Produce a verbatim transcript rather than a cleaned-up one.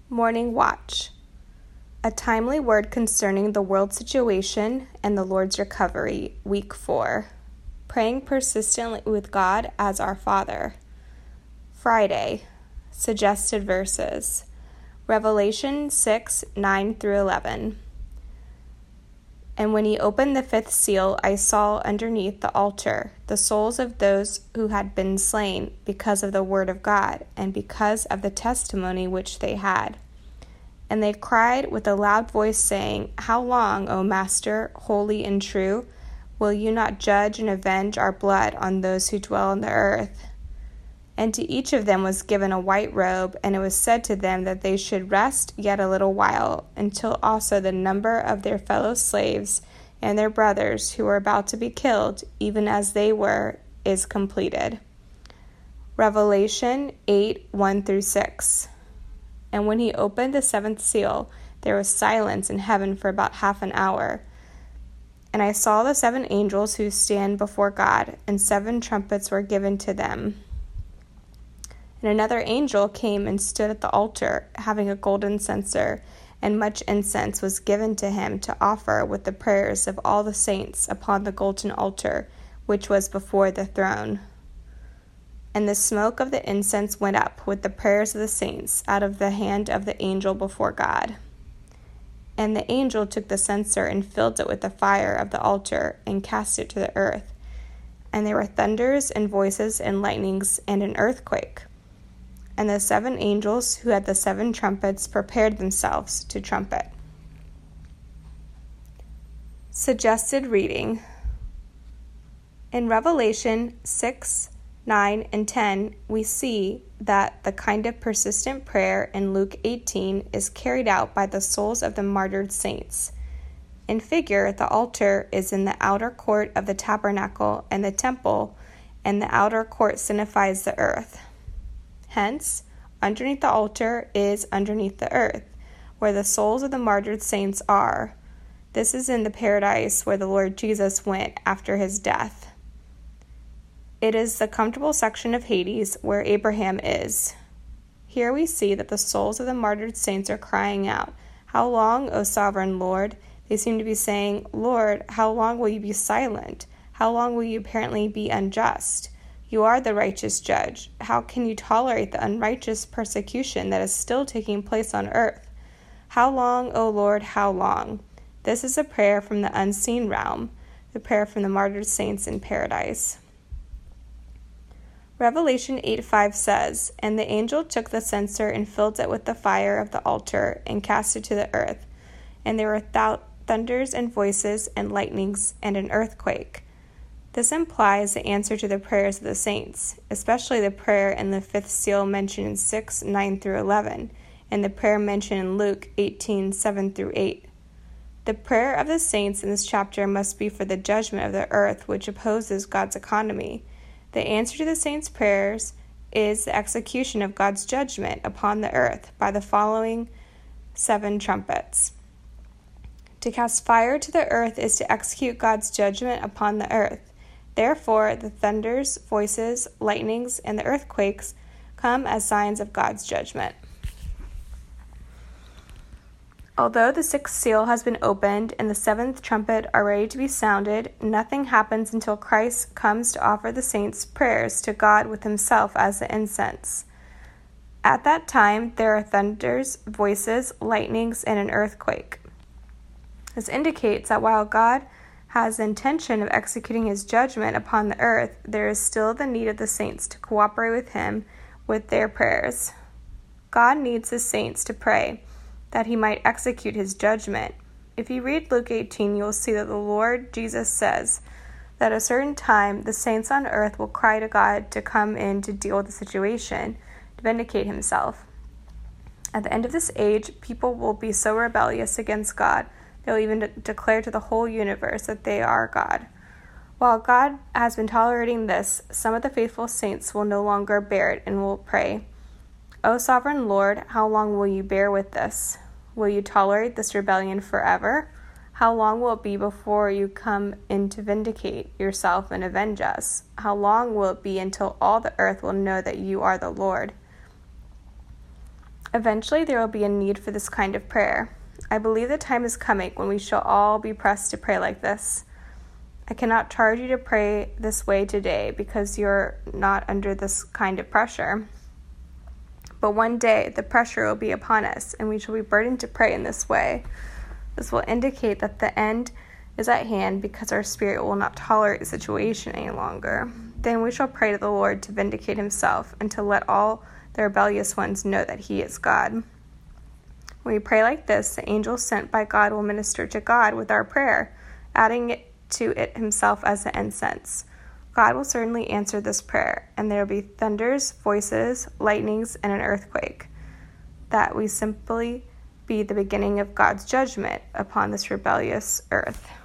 Morning Watch. A timely word concerning the world situation and the Lord's recovery, week four. Praying persistently with God as our Father. Friday. Suggested verses. Revelation six, nine through eleven. And when he opened the fifth seal, I saw underneath the altar the souls of those who had been slain because of the word of God and because of the testimony which they had. And they cried with a loud voice, saying, How long, O Master, holy and true, will you not judge and avenge our blood on those who dwell on the earth? And to each of them was given a white robe, and it was said to them that they should rest yet a little while, until also the number of their fellow slaves and their brothers who were about to be killed, even as they were, is completed. Revelation eight, one through six. And when he opened the seventh seal, there was silence in heaven for about half an hour. And I saw the seven angels who stand before God, and seven trumpets were given to them. And another angel came and stood at the altar, having a golden censer, and much incense was given to him to offer with the prayers of all the saints upon the golden altar, which was before the throne. And the smoke of the incense went up with the prayers of the saints out of the hand of the angel before God. And the angel took the censer and filled it with the fire of the altar and cast it to the earth. And there were thunders and voices and lightnings and an earthquake. And the seven angels who had the seven trumpets prepared themselves to trumpet. Suggested reading. In Revelation six, nine, and ten, we see that the kind of persistent prayer in Luke eighteen is carried out by the souls of the martyred saints. In figure, the altar is in the outer court of the tabernacle and the temple, and the outer court signifies the earth. Hence, underneath the altar is underneath the earth, where the souls of the martyred saints are. This is in the paradise where the Lord Jesus went after his death. It is the comfortable section of Hades where Abraham is. Here we see that the souls of the martyred saints are crying out, How long, O sovereign Lord? They seem to be saying, Lord, how long will you be silent? How long will you apparently be unjust? You are the righteous judge. How can you tolerate the unrighteous persecution that is still taking place on earth? How long, O Lord, how long? This is a prayer from the unseen realm, the prayer from the martyred saints in paradise. Revelation eight five says, And the angel took the censer and filled it with the fire of the altar and cast it to the earth. And there were th- thunders and voices and lightnings and an earthquake. This implies the answer to the prayers of the saints, especially the prayer in the fifth seal mentioned in six, nine through eleven, and the prayer mentioned in Luke eighteen, seven through eight. The prayer of the saints in this chapter must be for the judgment of the earth, which opposes God's economy. The answer to the saints' prayers is the execution of God's judgment upon the earth by the following seven trumpets. To cast fire to the earth is to execute God's judgment upon the earth. Therefore, the thunders, voices, lightnings, and the earthquakes come as signs of God's judgment. Although the sixth seal has been opened and the seventh trumpet are ready to be sounded, nothing happens until Christ comes to offer the saints' prayers to God with himself as the incense. At that time, there are thunders, voices, lightnings, and an earthquake. This indicates that while God has the intention of executing his judgment upon the earth, there is still the need of the saints to cooperate with him with their prayers. God needs the saints to pray that he might execute his judgment. If you read Luke eighteen, you will see that the Lord Jesus says that at a certain time the saints on earth will cry to God to come in to deal with the situation, to vindicate himself. At the end of this age, people will be so rebellious against God they'll even de- declare to the whole universe that they are God. While God has been tolerating this, some of the faithful saints will no longer bear it and will pray, O sovereign Lord, how long will you bear with this? Will you tolerate this rebellion forever? How long will it be before you come in to vindicate yourself and avenge us? How long will it be until all the earth will know that you are the Lord? Eventually, there will be a need for this kind of prayer. I believe the time is coming when we shall all be pressed to pray like this. I cannot charge you to pray this way today because you're not under this kind of pressure. But one day, the pressure will be upon us, and we shall be burdened to pray in this way. This will indicate that the end is at hand because our spirit will not tolerate the situation any longer. Then we shall pray to the Lord to vindicate himself and to let all the rebellious ones know that he is God. When we pray like this, the angel sent by God will minister to God with our prayer, adding it to it himself as an incense. God will certainly answer this prayer, and there will be thunders, voices, lightnings, and an earthquake. That we simply be the beginning of God's judgment upon this rebellious earth.